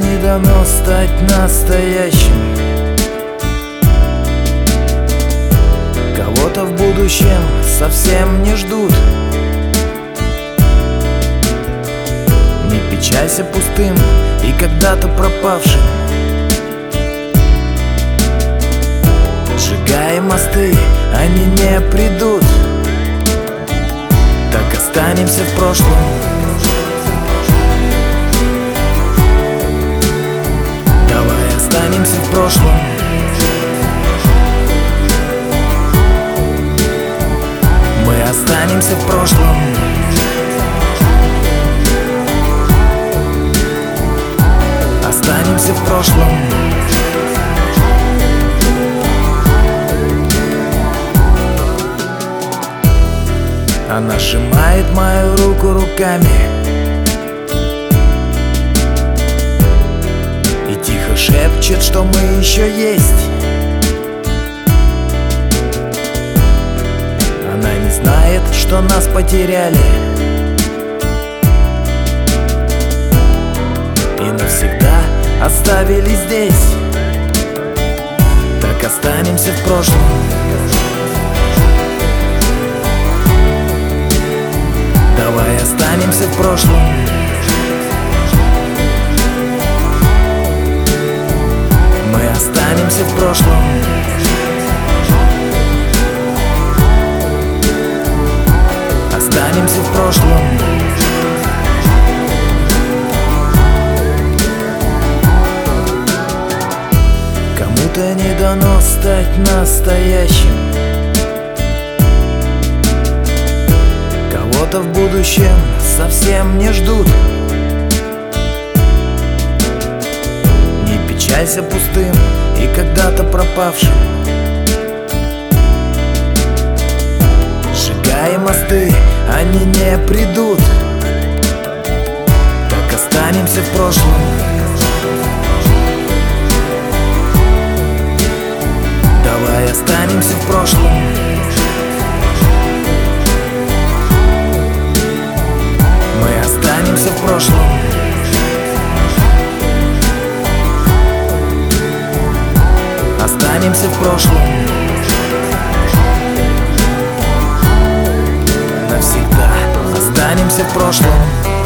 не дано стать настоящим. Кого-то в будущем совсем не ждут. Не печалься пустым и когда-то пропавшим. Сжигая мосты, они не придут. Так останемся в прошлом. Давай останемся в прошлом. Мы останемся в прошлом. Останемся в прошлом. Она сжимает мою руку руками и тихо шепчет, что мы еще есть. Она не знает, что нас потеряли и навсегда оставили здесь. Так останемся в прошлом. Давай останемся в прошлом. Мы останемся в прошлом. Останемся в прошлом. Кому-то не дано стать настоящим. Кого-то в будущем совсем не ждут. Не печалься пустым и когда-то пропавшим. Сжигая мосты, они не придут. Так останемся в прошлом. Давай останемся в прошлом. Мы останемся в прошлом. Останемся в прошлом. Навсегда останемся в прошлом.